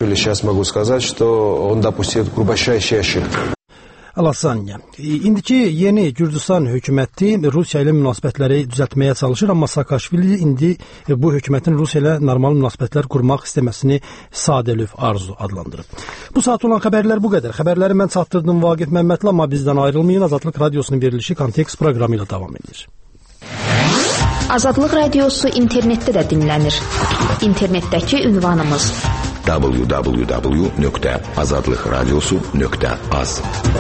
или сейчас могу сказать, что он допустил грубейшие ошибки. Alasanya. İndiki yeni Gürcistan hökuməti Rusiya ilə münasibətləri düzəltməyə çalışır, amma Saakashvili indi bu hökumətin Rusiya ilə normal münasibətlər qurmaq istəməsini sadəlöv arzu adlandırıb. Bu saat olan xəbərlər bu qədər. Xəbərləri mən çatdırdım Vaqif Məmmədli, amma bizdən ayrılmayın. Azadlıq Radiosunun verilişi Kontekst proqramı ilə davam edir. Azadlıq Radiosu internetdə də dinlənir. İnternetdəki ünvanımız www.azadlıqradiosu.az.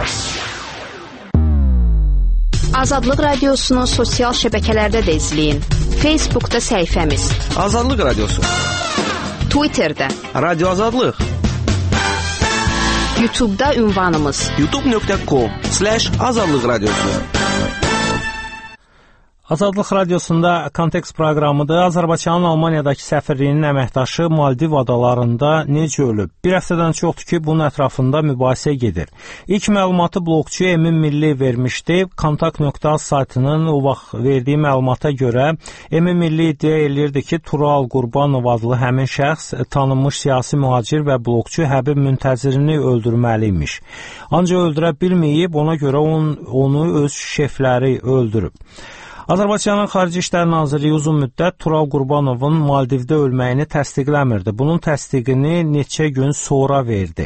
Azadlıq Radiosunu sosial şəbəkələrdə də izləyin. Facebookda səhifəmiz Azadlıq Radiosu, Twitterdə Radio Azadlıq, YouTube'da ünvanımız youtube.com/Azadlıq Radiosu. Azadlıq Radiosunda Kontekst proqramıdır. Azərbaycanın Almaniyadakı səfirliyinin əməkdaşı Maldiv adalarında necə ölüb? Bir həftədən çoxdur ki, bunun ətrafında mübahisə gedir. İlk məlumatı blogçu Emin Milli vermişdi. Kontakt.az saytının o vaxt verdiği məlumata görə Emin Milli iddia edirdi ki, Tural Qurbanov adlı həmin şəxs tanınmış siyasi mühacir və blogçu Həbib Müntəzirini öldürməliymiş. Ancaq öldürə bilməyib, ona görə onu öz şefləri öldürüb. Azərbaycanın Xarici İşlər Nazirliyi uzun müddət Tural Qurbanovun Maldivdə ölməyini təsdiqləmirdi. Bunun təsdiqini neçə gün sonra verdi.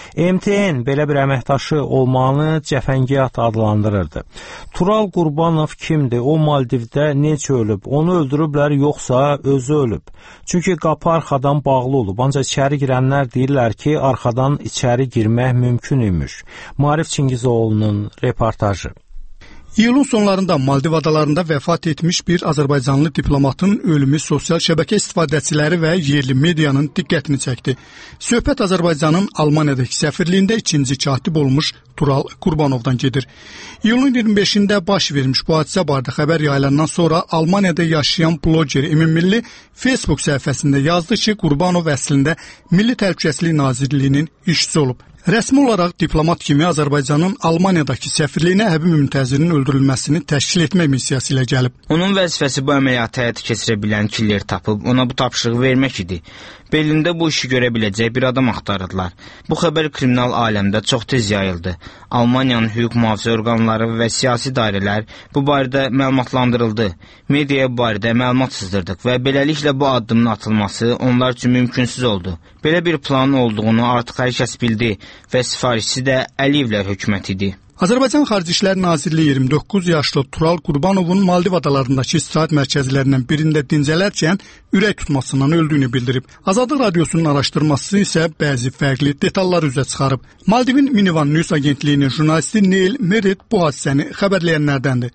MTN belə bir əməkdaşı olmağını cəfəngiyat adlandırırdı. Tural Qurbanov kimdir? O Maldivdə necə ölüb? Onu öldürüblər yoxsa özü ölüb? Çünki qapı arxadan bağlı olub. Ancaq içəri girənlər deyirlər ki, arxadan içəri girmək mümkün imiş. Marif Çingizoğlu'nun reportajı. İyulun sonlarında Maldiv adalarında vəfat etmiş bir Azərbaycanlı diplomatın ölümü sosial şəbəkə istifadəçiləri və yerli medianın diqqətini çəkdi. Söhbət Azərbaycanın Almaniyadakı səfirliyində ikinci katib olmuş Tural Qurbanovdan gedir. İyulun 25-də baş vermiş bu hadisə barədə xəbər yayılandan sonra Almaniyada yaşayan bloger Emin Milli Facebook səhifəsində yazdı ki, Qurbanov əslində Milli Təhlükəsizlik Nazirliyinin işçisi olub. Rəsmi olaraq diplomat kimi Azərbaycanın Almaniyadakı səfirliyinə Həbib Müntəzirinin öldürülməsini təşkil etmək missiyası ilə gəlib. Onun vəzifəsi bu əməliyyatı həyata keçirə bilən killer tapıb ona bu tapşırığı vermək idi. Berlində bu işi görə biləcək bir adam axtarırdılar. Bu xəbər kriminal aləmdə çox tez yayıldı. Almaniyanın hüquq mühafizə orqanları və siyasi dairələr bu barədə məlumatlandırıldı. Mediaya bu barədə məlumat sızdırdıq və beləliklə bu addımın atılması onlar üçün mümkünsüz oldu. Belə bir planın olduğunu artıq hər kəs bildi və sifarişçisi də Əliyevlər hökuməti idi. Azərbaycan Xarici İşlər Nazirliyi 29 yaşlı Tural Qurbanovun Maldiv adalarındakı istirahət mərkəzlərindən birində dincələrkən ürək tutmasından öldüyünü bildirib. Azadlıq Radiosunun araşdırması isə bəzi fərqli detallar üzə çıxarıb. Maldivin Minivan News agentliyinin jurnalisti Neil Merritt bu hadisəni xəbərləyənlərdəndir.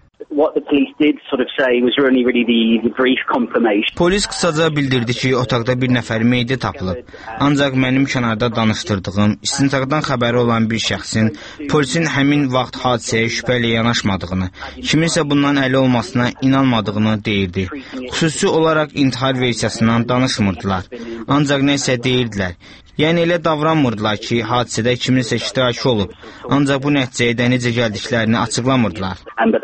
Polis qısaca bildirdi ki, otaqda bir nəfər meyidi tapılıb. Ancaq mənim kənarda danışdırdığım, istintaqdan xəbəri olan bir şəxsin polisin həmin vaxt hadisəyə şübhələ yanaşmadığını, kiminsə bundan əli olmasına inanmadığını deyirdi. Xüsusi olaraq intihar versiyasından danışmırdılar. Ancaq nəsə deyirdilər. Yəni elə davranmırdılar ki, hadisədə kiminsə iştirakı olub. Ancaq bu nəticəyə də necə gəldiklərini açıqlamırdılar.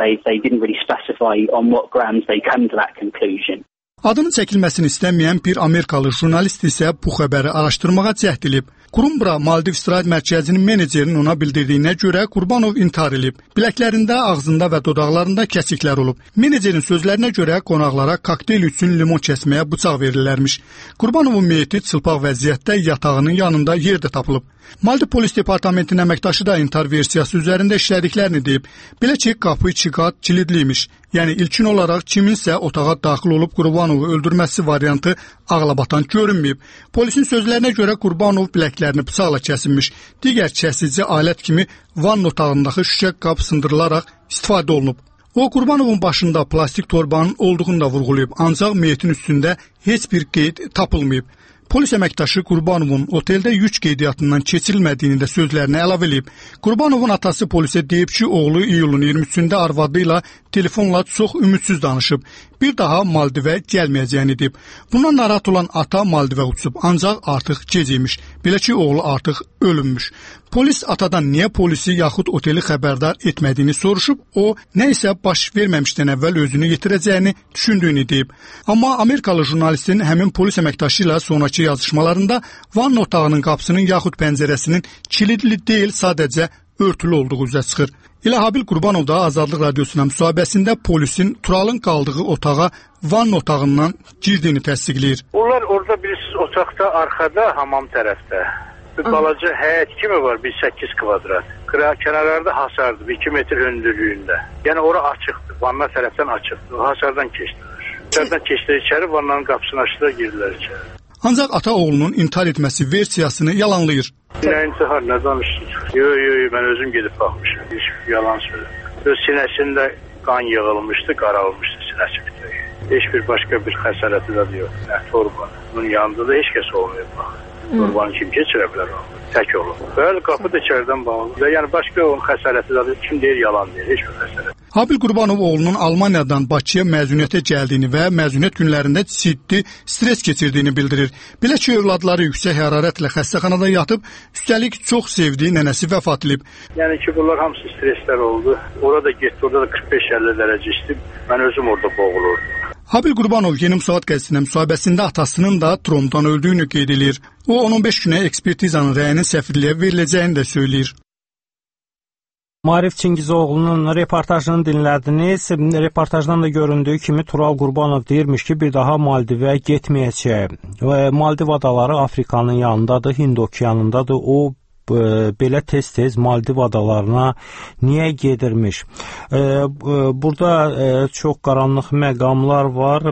Adının çəkilməsini istəməyən bir Amerikalı jurnalist isə bu xəbəri araşdırmağa cəhd edib. Qurumbra Maldiv istirahət mərkəzinin menecerinin ona bildirdiyinə görə Qurbanov intihar edib. Biləklərində, ağzında və dodaqlarında kəsiklər olub. Menecerin sözlərinə görə qonaqlara kokteyl üçün limon kəsməyə bıçaq verirlərmiş. Qurbanovun meyiti çılpaq vəziyyətdə yatağının yanında yerdə tapılıb. Maldiv Polis Departamentinin əməkdaşı da intihar versiyası üzərində işlədiklərini deyib. Belə ki, qapı iki qat kilidliymiş. Yəni ilkin olaraq kiminsə otağa daxil olub Qurbanovu öldürməsi variantı ağlabatan görünməyib. Polisin sözlərinə görə Qurbanov biləklərini bıçaqla kəsilmiş. Digər kəsici alət kimi vann otağındakı şüşə qap sındırılaraq istifadə olunub. O, Qurbanovun başında plastik torbanın olduğunu da vurğulayıb, ancaq meyitin üstündə heç bir qeyd tapılmayıb. Polis əməkdaşı Qurbanovun oteldə yük qeydiyyatından keçirilmədiyini də sözlərinə əlavə edib. Qurbanovun atası polisə deyib ki, oğlu iyulun 23-də arvadı ilə telefonla çox ümidsiz danışıb. bir daha Maldivə gəlməyəcəyini deyib. Bundan narahat olan ata Maldivə uçub, ancaq artıq gec imiş. Belə ki, oğlu artıq ölünmüş. Polis atadan niyə polisi yaxud oteli xəbərdar etmədiyini soruşub, o nə isə baş verməmişdən əvvəl özünü yetirəcəyini düşündüyünü deyib. Amma Amerikalı jurnalistin həmin polis əməkdaşı ilə sonrakı yazışmalarında vanna otağının qapısının yaxud pəncərəsinin kilidli deyil, sadəcə örtülü olduğu üzə çıxır. İlhabil Qurbanov da Azadlıq Radiosuna müsahibəsində polisin Turalın qaldığı otağa vanna otağından girdiyini təsdiqləyir. Onlar orada bilirsiniz, otaqda arxada, hamam tərəfdə bir balaca həyət kimi var, 8 kvadrat. Kənarlarda hasardır, 2 metr hündürlüyündə. Yəni ora açıqdır, vanna tərəfdən açıqdır. O hasardan keçdiler. İçərdən keçdilər içəri, vannanın qapısını açdılar, girdilər içəri. Ancaq ata oğlunun intihar etməsi versiyasını yalanlayır. Nə intihar, nə danışdınız? Yox, mən özüm gedib baxmışım. Hiç yalan söylədim. Öz sinəsində qan yığılmışdı, qaralmışdı sinəsi bitək. Heç bir başqa bir xəsarəti də yox. Torbanın. Bunun yanında da heç kəs olmayıb bax. Torbanı kim keçirə bilər o? Tək olur. Bəli, qapı da içəridən bağlıdır. Yəni başqa onun xəsarəti də kim deyir, yalan deyir, heç bir xəsarət. Habil Qurbanov oğlunun Almaniyadan Bakıya məzuniyyətə gəldiyini və məzuniyyət günlərində ciddi stres keçirdiyini bildirir. Belə ki, övladları yüksək hərarətlə xəstəxanada yatıb, üstəlik çox sevdiyi nənəsi vəfat edib. Yəni ki, bunlar hamısı streslər oldu. Orada getdi, orada da 45-50 dərəcə isti. Mən özüm orada boğulurdum. Habil Qurbanov Yeni Müsavat qəzetinin müsahibəsində atasının da tromdan öldüyünü qeyd edir. O, 15 günə ekspertizanın rəyinin səfirliyə veriləcəyini də söyləyir. Maarif Çingizoğlu'nun reportajını dinlədiniz. Reportajdan da göründüyü kimi Tural Qurbanov deyirmiş ki, bir daha Maldivə getməyəcək. Maldiv adaları Afrikanın yanındadır, Hind okeanındadır. O belə tez-tez Maldiv adalarına niyə gedirmiş? Burada çox qaranlıq məqamlar var.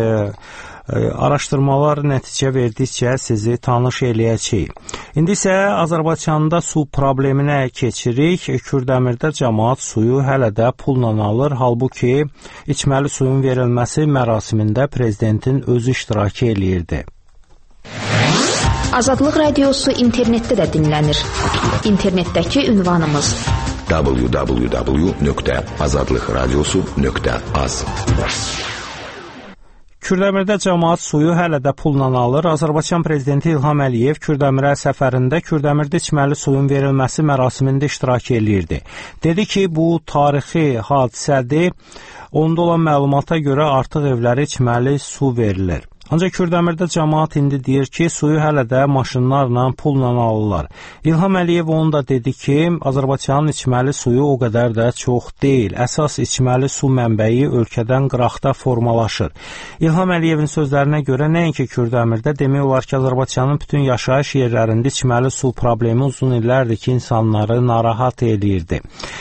Araşdırmalar nəticə verdikcə sizi tanış eləyəcəyik. İndi isə Azərbaycanda su probleminə keçirik. Kürdəmirdə cəmaət suyu hələ də pulla alır. Halbuki içməli suyun verilməsi mərasimində prezidentin özü iştirak eləyirdi. Azadlıq Radiosu internetdə də dinlənir. İnternetdəki ünvanımız www.azadlıqradiosu.az. Kürdəmirdə cəmaət suyu hələ də pulla alır. Azərbaycan prezidenti İlham Əliyev Kürdəmirə səfərində Kürdəmirdə içməli suyun verilməsi mərasimində iştirak eləyirdi. Dedi ki, bu tarixi hadisədir. Onda olan məlumata görə artıq evlərə içməli su verilir. Ancaq Kürdəmirdə cəmaət indi deyir ki, suyu hələ də maşınlarla, pulla alırlar. İlham Əliyev onu da dedi ki, Azərbaycanın içməli suyu o qədər də çox deyil. Əsas içməli su mənbəyi ölkədən qıraqda formalaşır. İlham Əliyevin sözlərinə görə nəinki Kürdəmirdə, demək olar ki, Azərbaycanın bütün yaşayış yerlərində içməli su problemi uzun illərdir ki, insanları narahat eləyirdi.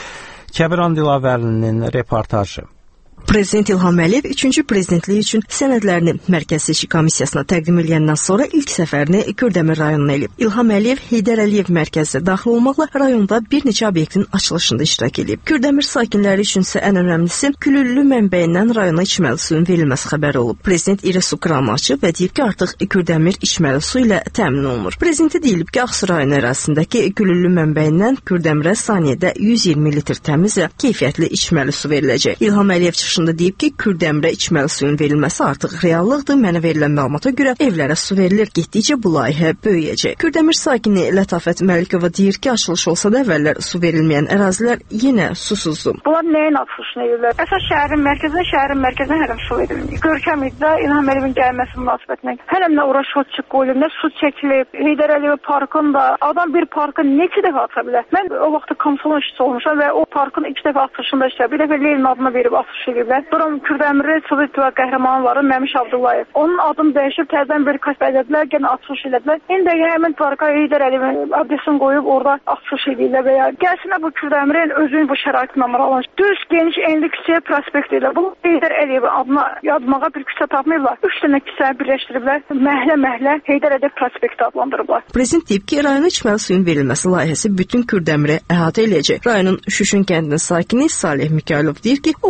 Kəbiran Dilavərlinin reportajı. Prezident İlham Əliyev 3-cü prezidentliyi üçün sənədlərini Mərkəzi Seçki Komissiyasına təqdim edəndən sonra ilk səfərini Kürdəmir rayonuna edib. İlham Əliyev Heydər Əliyev mərkəzinə daxil olmaqla rayonda bir neçə obyektin açılışında iştirak edib. Kürdəmir sakinləri üçünsə ən önəmlisi Külüllü mənbəyindən rayona içməli suyun verilməsi xəbəri olub. Prezident iri su kranı açıb və deyib ki, artıq Kürdəmir içməli su ilə təmin olunur. Prezidenti deyilib ki, Ağsu rayon ərazisindəki Külüllü mənbəyindən Kürdəmirə saniyədə 120 litr təmiz və keyfiyyətli içməli su veriləcək. İlham Əliyev çıxışında deyib ki, Kürdəmirə içməli suyun verilməsi artıq reallıqdır. Mənə verilən məlumata görə evlərə su verilir. Getdikcə bu layihə böyüyəcək. Kürdəmir sakini Lətafət Məlikova deyir ki, açılış olsa da əvvəllər su verilməyən ərazilər yenə susuzdur. Bunlar nəyin açılışını edirlər? Əsas şəhərin mərkəzinə hələ su verilmir. Görkəm idi İlham Əliyevin gəlməsi münasibətinə. Hələmlə ora şotçuq qoyulub, nə su çəkilib. Heydər Əliyev parkında adam bir parkı neçə dəfə aça bilər? Mən o vaxtda komson işçisi olmuşam və o parkın 2 dəfə açılışında işləyib. Bir dəfə Leylin adına verib açılış ediblər. Durum Kürdəmirli Sovet İttifaqı qəhrəmanı var, Məmiş Abdullayev. Onun adını dəyişib təzədən bir kəsbədədilər, yenə açılış edədilər. İndi həmin parka Heydər Əliyevin adresini qoyub orada açılış edirlər və ya gəlsinə bu Kürdəmirin özünün bu şəraitlə maraqlanır. Düz geniş enli küçəyə prospekt edirlər. Bu Heydər Əliyevin adına yazmağa bir küçə tapmayıblar. 3 dənə küçəni birləşdiriblər. Məhlə Heydər Əliyev prospekti adlandırıblar. Prezident deyib ki, rayona içməli suyun verilməsi layihəsi bütün Kürdəmirə əhatə eləyəcək. Rayonun Şüşün kəndinin sakini Salih Mikailov deyir ki, o bu vədə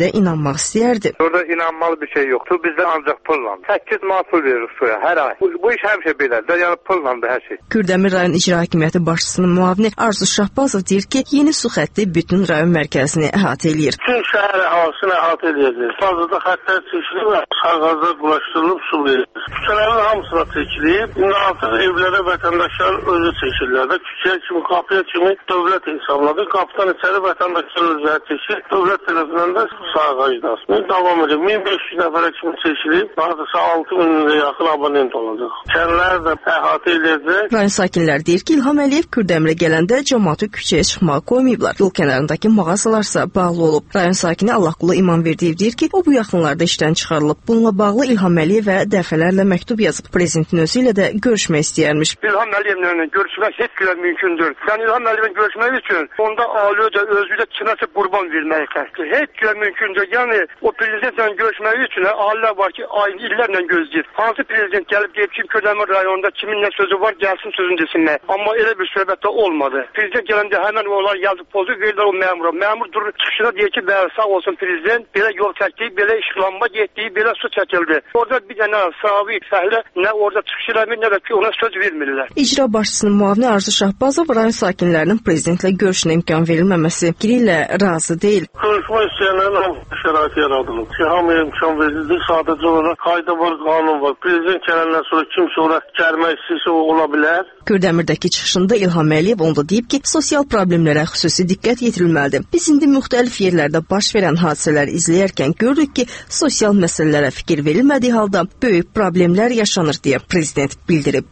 görüşmələrə inanmaq istəyərdi. Orada inanmalı bir şey yoxdur. Bizdə ancaq pulla. 8 manat pul veririk suya hər ay. Bu iş həmişə belədir. Yəni pullandır hər şey. Kürdəmir rayon icra hakimiyyəti başçısının müavini Arzu Şahbazov deyir ki, yeni su xətti bütün rayon mərkəzini əhatə eləyir. Bütün şəhər əhalısını əhatə eləyəcək. Fazlada xəttlər çəkilib və sağğazda qulaşdırılıb su verilir. Küçələrin hamısına çəkilib. İndi artıq evlərə vətəndaşlar özü çəkirlər də. Küçəyə kimi, qapıya kimi dövlət hesabladı. Qapıdan içəri vətəndaşlar özləri çəkir. Dövlət tərəfindən də sağğacdasını davam edir. 1500 nəfərə kimi çəkilib. Artıq 6000-ə yaxın abonent olacaq. Kəndlər də əhatə edəcək. Rayon sakinləri deyir ki, İlham Əliyev Kürdəmirə gələndə cəmaatı küçəyə çıxmağa qoymayıblar. Yol kənarındakı mağazalarsa bağlı olub. Rayon sakini Allahqulu İmanverdiyev deyir ki, o bu yaxınlarda işdən çıxarılıb. Bununla bağlı İlham Əliyevə dəfələrlə məktub yazıb. Prezidentin özü ilə də görüşmək istəyərmiş. İlham Əliyevlə görüşmək heç bir mümkündür. Sən İlham Əliyevlə görüşmək üçün onda alıca özü də kiməsə qurban vermək təklif. Heç bir mümkündür. Yəni o prezidentlə görüşmək üçün ailələr var ki, illərlə gözləyir. Hansı prezident gəlib deyib ki, Kürdəmir rayonunda kimin nə sözü var, gəlsin sözünü desinlər. Amma elə bir söhbətdə olmadı. Prezident gələndə həmin onlar yazıb pozu verirlər o məmura. Məmur durur çıxışına deyir ki, bəli sağ olsun prezident, belə yol çəkdi, belə işıqlanma getdi, belə su çəkildi. Orada bir dənə sahabi fəhlə nə orada çıxış eləmir, nə də ki, ona söz vermirlər. İcra başçısının müavini Arzu Şahbazov rayon sakinlərinin prezidentlə görüşünə imkan verilməməsi ilə razı deyil. Görüşmək istəyənlərin hamısı şərait yaradılıb. Hamıya imkan verildi. Sadəcə olaraq qayda var, qanun var. Prezident gələndən sonra kimsə ora gəlmək istəyirsə o ola bilər. Kürdəmirdəki çıxışında İlham Əliyev onda deyib ki, sosial problemlərə xüsusi diqqət yetirilməlidir. Biz indi müxtəlif yerlərdə baş verən hadisələri izləyərkən görürük ki, sosial məsələlərə fikir verilmədiyi halda böyük problemlər yaşanır deyə prezident bildirib.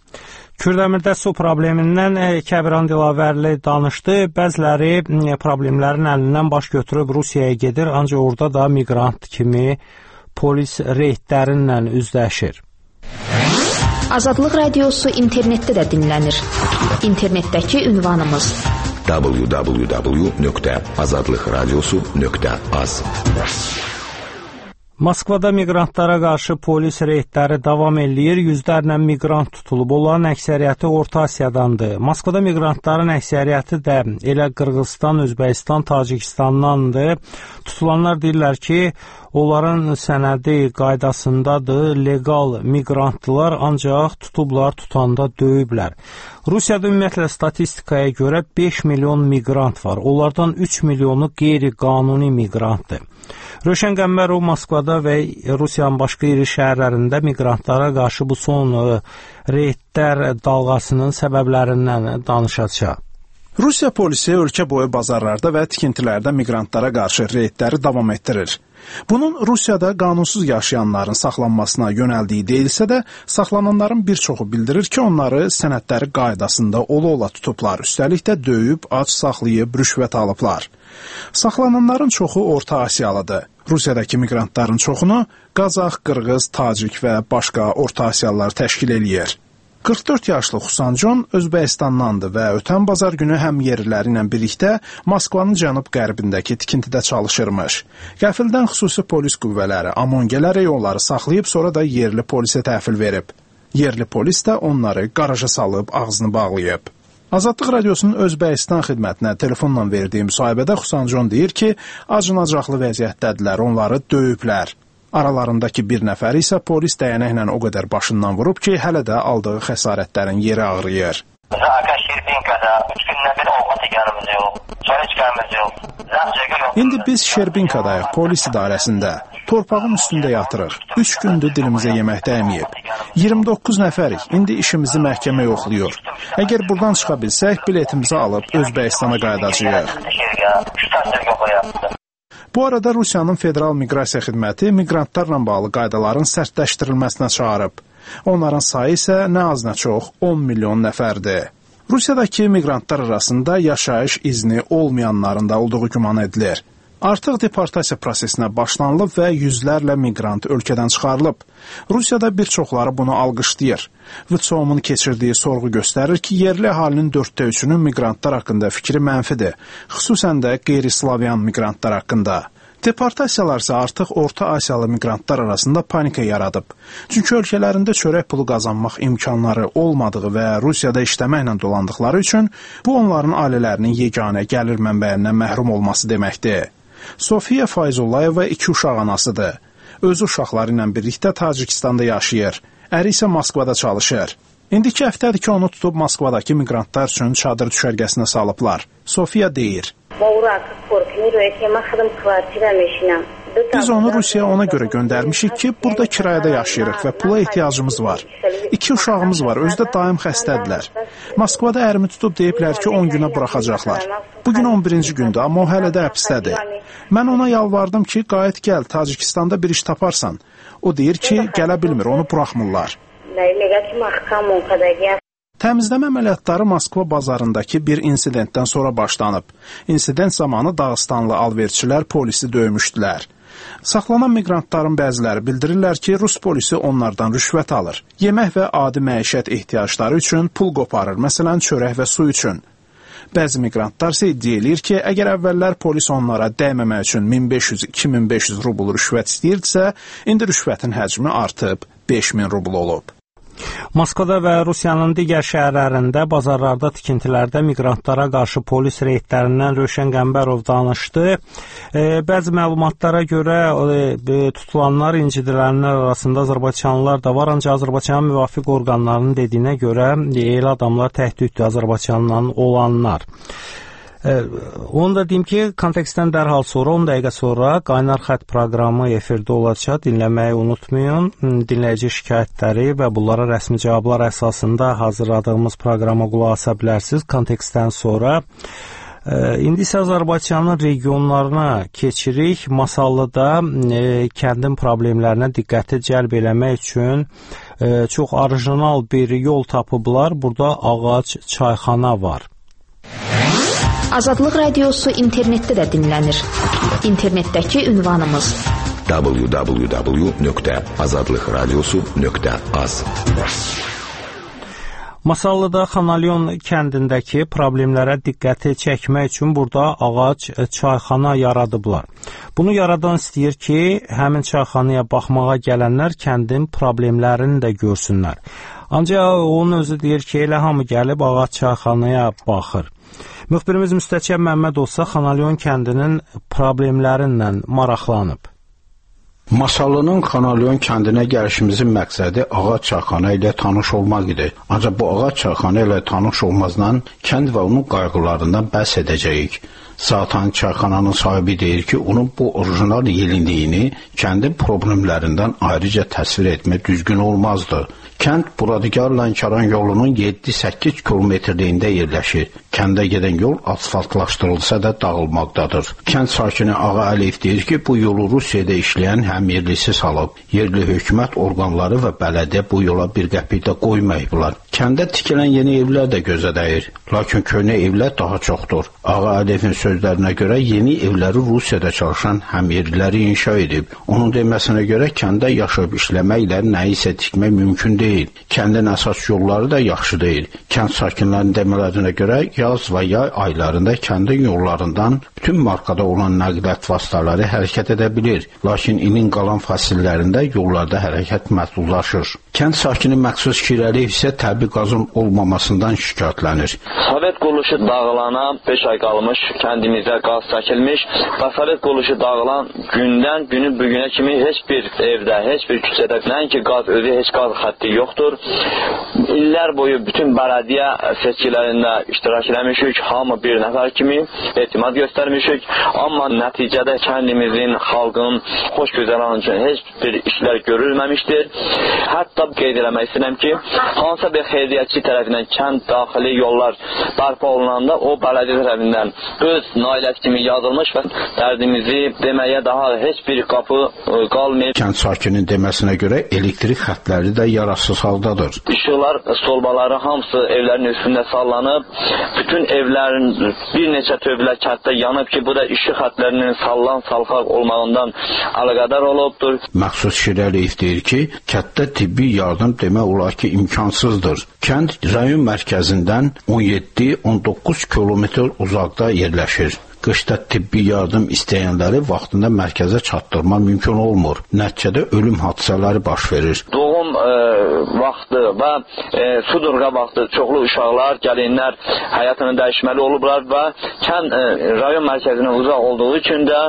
Kürdəmirdə su problemindən Kəbran Dilavərli danışdı. Bəziləri problemlərin əlindən baş götürüb Rusiyaya gedir, ancaq orada da miqrant kimi polis reydlərinlə üzləşir. Azadlıq Radiosu internetdə də dinlənir. İnternetdəki ünvanımız www.azadlıqradiosu.az. Moskvada miqrantlara qarşı polis reydləri davam eləyir. Yüzlərlə miqrant tutulub. Onların əksəriyyəti Orta Asiyadandır. Moskvada miqrantların əksəriyyəti də elə Qırğızstan, Özbəkistan, Tacikistandandır. Tutulanlar deyirlər ki, onların sənədi qaydasındadır, legal miqrantdılar, ancaq tutublar, tutanda döyüblər. Rusiyada ümumiyyətlə statistikaya görə 5 milyon miqrant var. Onlardan 3 milyonu qeyri-qanuni miqrantdır. Rövşən Qəmbərov Moskvada və Rusiyanın başqa iri şəhərlərində miqrantlara qarşı bu son reydlər dalğasının səbəblərindən danışacaq. Rusiya polisi ölkə boyu bazarlarda və tikintilərdə miqrantlara qarşı reydləri davam etdirir. Bunun Rusiyada qanunsuz yaşayanların saxlanmasına yönəldiyi deyilsə də, saxlananların bir çoxu bildirir ki, onları sənədləri qaydasında ola-ola tutublar, üstəlik də döyüb, ac saxlayıb, rüşvət alıblar. Saxlananların çoxu Orta Asiyalıdır. Rusiyadakı miqrantların çoxunu Qazax, Qırğız, Tacik və başqa Orta Asiyalılar təşkil eləyir. 44 yaşlı Xusanjon Özbəkistandandır və ötən bazar günü həm yerliləri ilə birlikdə Moskvanın cənub-qərbindəki tikintidə çalışırmış. Qəfildən xüsusi polis qüvvələri, amongelər onları saxlayıb, sonra da yerli polisə təhvil verib. Yerli polis də onları qaraja salıb, ağzını bağlayıb. Azadlıq Radiosunun Özbəkistan xidmətinə telefonla verdiyi müsahibədə Xusanjon deyir ki, acınacaqlı vəziyyətdədirlər, onları döyüblər. Aralarındakı bir nəfər isə polis dəyənəklə o qədər başından vurub ki, hələ də aldığı xəsarətlərin yeri ağrıyır. İndi biz Şerbinkadayıq, polis idarəsində. Torpağın üstündə yatırıq. 3 gündür dilimizə yemək dəyməyib. 29 nəfərik, indi işimizi məhkəmə yoxlayır. Əgər buradan çıxa bilsək, biletimizi alıb Özbəkistana qayıdacağıq. Bu arada Rusiyanın Federal Miqrasiya Xidməti miqrantlarla bağlı qaydaların sərtləşdirilməsinə çağırıb. Onların sayı isə nə az nə çox 10 milyon nəfərdir. Rusiyadakı miqrantlar arasında yaşayış izni olmayanların da olduğu güman edilir. Artıq deportasiya prosesinə başlanılıb və yüzlərlə miqrant ölkədən çıxarılıb. Rusiyada bir çoxları bunu alqışlayır. VTSOM-un keçirdiyi sorğu göstərir ki, yerli əhalinin 4/3-ünün miqrantlar haqqında fikri mənfidir, xüsusən də qeyri-slavyan miqrantlar haqqında. Deportasiyalar isə artıq Orta Asiyalı miqrantlar arasında panika yaradıb. Çünki ölkələrində çörək pulu qazanmaq imkanları olmadığı və Rusiyada işləməklə dolandıqları üçün bu onların ailələrinin yeganə gəlir mənbəyindən məhrum olması deməkdir. Sofiya Fayzullayeva 2 uşaq anasıdır. Özü uşaqları ilə birlikdə Tacikistanda yaşayır. Əri isə Moskvada çalışır. İndiki həftədir ki, onu tutub Moskvadakı miqrantlar üçün çadır düşərgəsinə salıblar. Sofiya deyir. Biz onu Rusiyaya ona görə göndərmişik ki, burada kirayədə yaşayırıq və pula ehtiyacımız var. 2 uşağımız var, özü də daim xəstədirlər. Moskvada ərimi tutub deyiblər ki, 10 günə buraxacaqlar. Bugün 11-ci gündür, amma o hələ də həbsdədir. Mən ona yalvardım ki, qayıt gəl, Tacikistanda bir iş taparsan. O deyir ki, gələ bilmir, onu buraxmırlar. Təmizləmə əməliyyatları Moskva bazarındakı bir insidentdən sonra başlanıb. İnsident zamanı Dağıstanlı alverçilər polisi döymüşdülər. Saxlanan miqrantların bəziləri bildirirlər ki, Rus polisi onlardan rüşvət alır. Yemək və adi məişət ehtiyacları üçün pul qoparır, məsələn, çörək və su üçün. Bəzi miqrantlar isə iddia edir ki, əgər əvvəllər polis onlara dəyməmək üçün 1500-2500 rubl rüşvət istəyirdisə, indi rüşvətin həcmi artıb 5000 rubl olub. Moskvada və Rusiyanın digər şəhərlərində, bazarlarda, tikintilərdə miqrantlara qarşı polis reydlərindən Rövşən Qəmbərov danışdı. Bəzi məlumatlara görə tutulanlar, incidilənlər arasında Azərbaycanlılar da var, ancaq Azərbaycanın müvafiq orqanlarının dediyinə görə elə adamlar təhdiddir Azərbaycandan olanlar. Onu da deyim ki, kontekstdən dərhal sonra, 10 dəqiqə sonra Qaynar Xətt proqramı efirdə olacaq. Dinləməyi unutmayın. Dinləyici şikayətləri və bunlara rəsmi cavablar əsasında hazırladığımız proqrama qulaq asa bilərsiniz kontekstdən sonra. İndi isə Azərbaycanın regionlarına keçirik. Masallıda kəndin problemlərinə diqqəti cəlb eləmək üçün çox orijinal bir yol tapıblar. Burada ağac çayxana var. Azadlıq Radiosu internetdə də dinlənir. İnternetdəki ünvanımız www.azadlıqradiosu.az. Masallıda Xanalyon kəndindəki problemlərə diqqəti çəkmək üçün burada ağac çayxana yaradıblar. Bunu yaradan istəyir ki, həmin çayxanaya baxmağa gələnlər kəndin problemlərini də görsünlər. Ancaq onun özü deyir ki, elə hamı gəlib ağac çayxanaya baxır. Müxbirimiz Müstəçəb Məmməd olsa Xanalyon kəndinin problemlərindən maraqlanıb. Masallının Xanalyon kəndinə gəlişimizin məqsədi ağac çayxana ilə tanış olmaq idi. Ancaq bu ağac çayxana ilə tanış olmazdan kənd və onun qayğılarından bəhs edəcəyik. Zaten çayxananın sahibi deyir ki, onun bu orijinal yelindiyini kəndin problemlərindən ayrıca təsvir etmək düzgün olmazdı. Kənd Buradigar Lənkəran yolunun 7-8 kilometrliyində yerləşir. Kəndə gedən yol asfaltlaşdırılsa da dağılmaqdadır. Kənd sakini Ağa Əliyev deyir ki, bu yolu Rusiyada işləyən həmyerlisi salıb. Yerli hökumət orqanları və bələdiyyə bu yola bir qəpik də qoymayıblar. Kəndə tikilən yeni evlər də gözə dəyir. Lakin köhnə evlər daha çoxdur. Ağa Əliyevin sözlərinə görə yeni evləri Rusiyada çalışan həmyerliləri inşa edib. Onun deməsinə görə kəndə yaşayıb işləməklə nəyisə tikmək mümkün deyil. Kəndin əsas yolları da yaxşı deyil. Kənd sakinlərinin demələrinə görə yaz və yay aylarında kəndin yollarından bütün markada olan nəqliyyat vasitələri hərəkət edə bilir. Lakin ilin qalan fəsillərində yollarda hərəkət məhdudlaşır. Kənd sakini Məqsud Şirəliyev isə təbii qazın olmamasından şikayətlənir. Sovet quruluşu dağılana 5 ay qalmış kəndimizə qaz çəkilmiş və Sovet quruluşu dağılan gündən bugünə kimi heç bir evdə, heç bir küçədə nəinki qaz özü, heç qaz xətti yoxdur. İllər boyu bütün bələdiyyə seçkilərində iştirak eləmişik, hamı bir nəfər kimi etimad göstərmişik, amma nəticədə kəndimizin, xalqının xoş güzəranı üçün heç bir işlər görülməmişdir. Hətta qeyd eləmək istəyirəm ki, hansısa bir xeyriyyətçi tərəfindən kənd daxili yollar bərpa olunanda o bələdiyyə tərəfindən öz nailəsi kimi yazılmış və dərdimizi deməyə daha heç bir qapı qalmayıb. Kənd sakinin deməsinə görə elektrik xətləri də yararsız haldadır. İşıqlar, stolbaları hamısı evlərin üstündə sallanıb, bütün evlərin bir neçə tövlə kənddə yanıb ki, bu da işıq xətlərinin sallan-salxaq olmağından əlaqədar olubdur. Məqsud Şirəliyev deyir ki, kənddə tibbi yardım demək olar ki, imkansızdır. Kənd rayon mərkəzindən 17-19 kilometr uzaqda yerləşir. Qışda tibbi yardım istəyənləri vaxtında mərkəzə çatdırma mümkün olmur. Nəticədə ölüm hadisələri baş verir. Doğum vaxtı və sudurqa vaxtı çoxlu uşaqlar, gəlinlər həyatını dəyişməli olublar və rayon mərkəzinə uzaq olduğu üçün də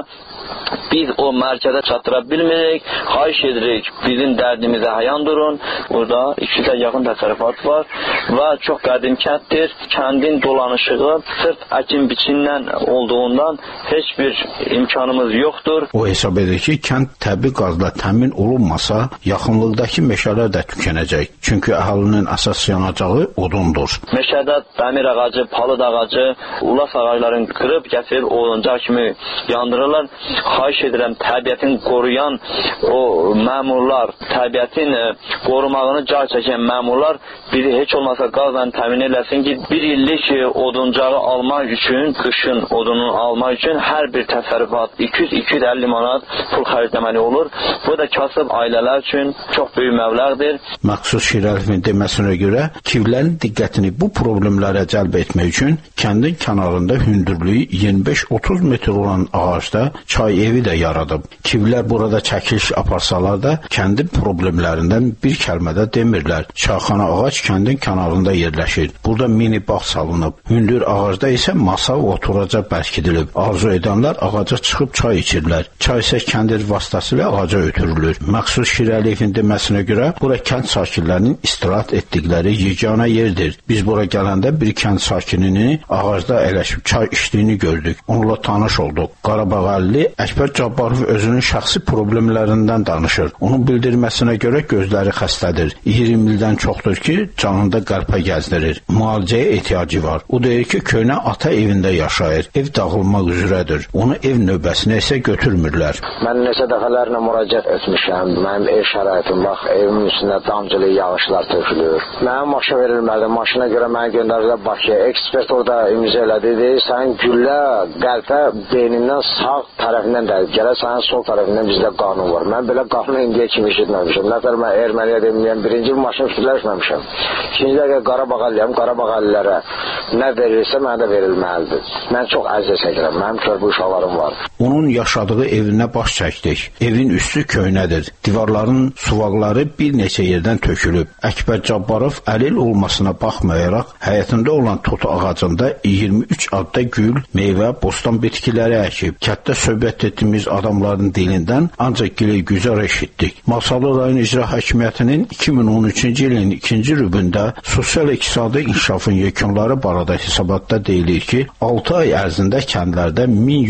biz o mərkədə çatdıra bilmirik. Xahiş edirik, bizim dərdimizə həyan durun. Burada 200-ə yaxın təsərrüfat var və çox qədim kənddir. Kəndin dolanışığı sırf əkin-biçinlə olduğundan heç bir imkanımız yoxdur. O hesab edir ki, kənd təbii qazla təmin olunmasa, yaxınlıqdakı meşələr də tükənəcək. Çünki əhalinin əsas yanacağı odundur. Meşədə dəmir ağacı, palıd ağacı, ulas ağacların qırıb gətirib oduncaq kimi yandırırlar. Xahiş edirəm, təbiətin qoruyan o məmurlar, təbiətin qorumağını car çəkən məmurlar bizi heç olmasa qazla təmin eləsin ki, bir illik oduncağı almaq üçün, qışın odunu almaq üçün hər bir təsərrüfat 200-250 manat pul xərcləməli olur. Bu da kasıb ailələr üçün çox böyük məbləğdir. Məqsud Şirəliyevin deməsinə görə, kivlərin diqqətini bu problemlərə cəlb etmək üçün kəndin kənarında hündürlüyü 25-30 metr olan ağacda çay evi də yaradıb. Kivlər burada çəkiliş aparsalar da kəndin problemlərindən bir kəlmədə demirlər. Çayxana ağac kəndin kənarında yerləşir. Burada mini bağ salınıb. Hündür ağacda isə masa və oturaca bərkidilib. Arzu edənlər ağaca çıxıb çay içirlər. Çay isə kəndir vasitəsilə ağaca ötürülür. Məqsud Şirəliyevin deməsinə görə, bura kənd sakinlərinin istirahət etdikləri yeganə yerdir. Biz bura gələndə bir kənd sakinini ağacda əyləşib çay içdiyini gördük. Onunla tanış olduq. Qarabağ Əkbər Cabbarov özünün şəxsi problemlərindən danışır. Onun bildirməsinə görə gözləri xəstədir. 20 ildən çoxdur ki, canında qəlpə gəzdirir. Müalicəyə ehtiyacı var. O deyir ki, köhnə ata evində yaşayır. Ev dağılmaq üzrədir. Onu ev növbəsinə isə götürmürlər. Mən neçə dəfələrlə müraciət etmişəm. Mənim ev şəraitim, bax, evimin üstündə damcılı yağışlar tökülür. Mənə maşın verilmədi. Maşına görə məni göndərdilər Bakıya. Ekspert orada imza elədi. Deyir, sən güllə, qəlpə beynindən sağ tərəfindən dəlib gələr, sənin sol tərəfindən bizdə qanun var. Mən belə qanunu indiyə kimi işitməmişəm. Nəfər mən erməniyə deməyəm, birinci maşın fikirləşməmişəm. İkinci dəqiqə Qarabağalıyam, Qarabağalilərə nə verilirsə mənə də verilməlidir. Mən çox əziyyət çəkirəm, mənim körpü uşaqlarım var. Onun yaşadığı evinə baş çəkdik. Evin üstü köhnədir. Divarların suvaqları bir neçə yerdən tökülüb. Əkbər Cabbarov əlil olmasına baxmayaraq, həyatında olan tut ağacında 23 adda gül, meyvə, bostan bitkiləri əkib. Kətdə söhbət etdiyimiz adamların dilindən ancaq güzar eşitdik. Masallı rayon icra hakimiyyətinin 2013-cü ilin 2-ci rübündə sosial-iqtisadi inkişafın yekunları barədə hesabatda deyilir ki, 6 ay ərzində kəndlərdə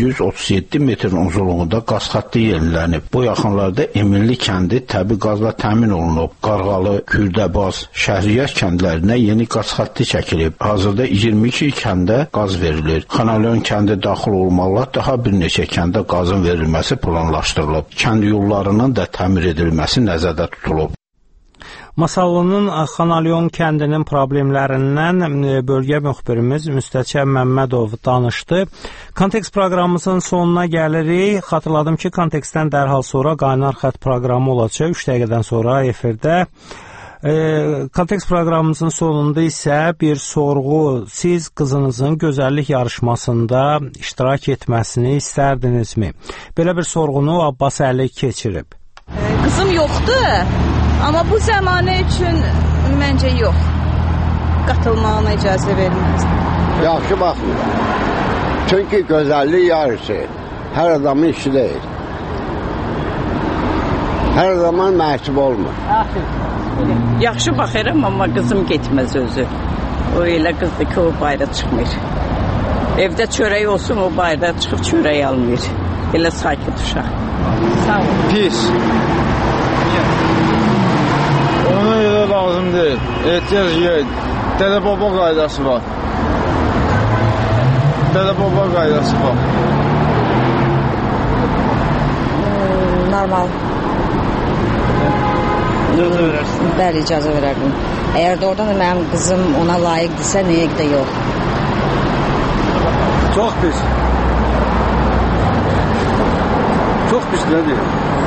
1137 metrin uzunluğunda qaz xətti yenilənib. Bu yaxınlarda Eminli kəndi təbii qazla təmin olunub. Qarğalı, Kürdəbaz, Şəhriyar kəndlərinə yeni qaz xətti çəkilib. Hazırda 22 kəndə qaz verilir. Xanalyon kəndi daxil olmaqla daha bir neçə kəndə qazın verilməsi planlaşdırılıb. Kənd yollarının da təmir edilməsi nəzərdə tutulub. Masallının Xanalyon kəndinin problemlərindən bölgə müxbirimiz Müstəçəm Məmmədov danışdı. Kontekst proqramımızın sonuna gəlirik. Xatırladım ki, Kontekstdən dərhal sonra Qaynar Xətt proqramı olacaq. 3 dəqiqədən sonra efirdə. Kontekst proqramımızın sonunda isə bir sorğu. Siz qızınızın gözəllik yarışmasında iştirak etməsini istərdinizmi? Belə bir sorğunu Abbas Əli keçirib. Qızım yoxdur, amma bu zamanı üçün məncə yox. Qatılmağına icazə verilməzdir. Yaxşı baxmır. Çünki gözəllik yarışı hər adamın işi deyil. Hər zaman məhsub olmur. Yaxşı baxıram, amma qızım getməz özü. O elə qızdır ki, o bayra çıxmır. Evdə çörək olsun, o bayra çıxıb çörək almır. Elə sakit uşaq. Sağ ol. Pis. Ona görə lazım deyil. Ehtiyac yox. Dədə-baba qaydası var. Dədə-baba qaydası var. Normal. İcazə verərsin? Bəli, icazə verərdim. Əgər doğrudan da mənim qızım ona layiqdirsə, niyə də yox? Çox pis. Çox pis nədir?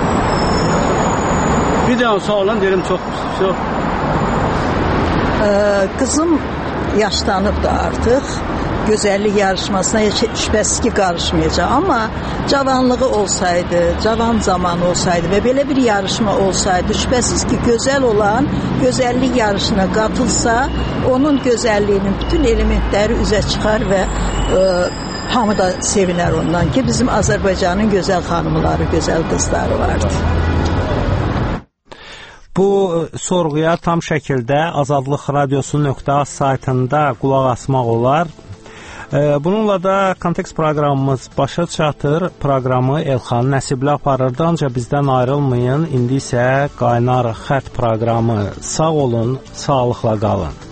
Bir dənə sağlam derim, çox pis. Çox. Qızım yaşlanıb da artıq. gözəllik yarışmasına şübhəsiz ki, qarışmayacaq. Amma cavanlığı olsaydı, cavan zamanı olsaydı və belə bir yarışma olsaydı, şübhəsiz ki, gözəl olan gözəllik yarışına qatılsa, onun gözəlliyinin bütün elementləri üzə çıxar və hamı da sevinər ondan ki, bizim Azərbaycanın gözəl xanımları, gözəl qızları vardı. Bu sorğuya tam şəkildə azadlıqradiosu.az saytında qulaq asmaq olar. Bununla da Kontekst proqramımız başa çatır. Proqramı Elxan Nəsibli aparırdı, ancaq bizdən ayrılmayın. İndi isə Qaynar Xətt proqramı. Sağ olun, sağlıqla qalın.